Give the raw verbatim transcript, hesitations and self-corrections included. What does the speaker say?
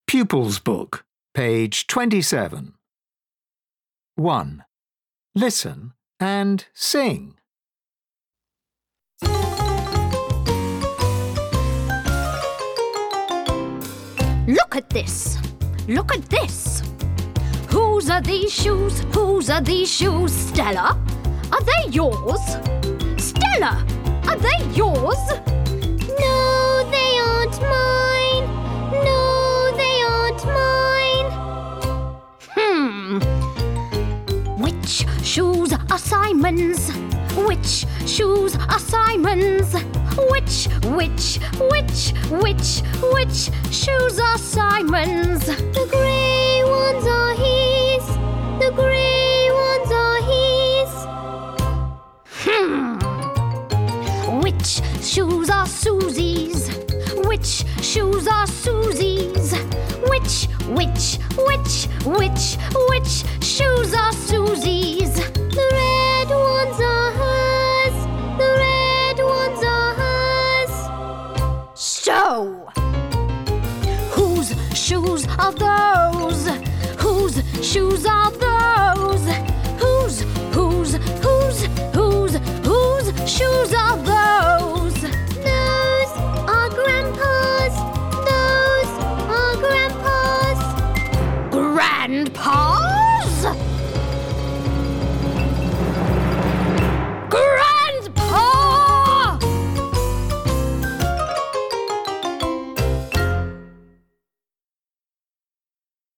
Pupils Book, page twenty-seven. one. Listen and sing. Look at this! Look at this! Whose are these shoes? Whose are these shoes? Stella? Are they yours? Stella! Are they yours? No, they aren't mine. No, they aren't mine. Hmm. Which shoes are Simon's? Which shoes are Simon's? Which, which, which, which, which shoes are Simon's? The grey ones are his. The grey ones are his. Hmm. Which shoes are Susie's? Which shoes are Susie's? Which, which, which, which, which shoes are Susie's? The red ones are hers. The red ones are hers. So, whose shoes are those? Whose shoes are those?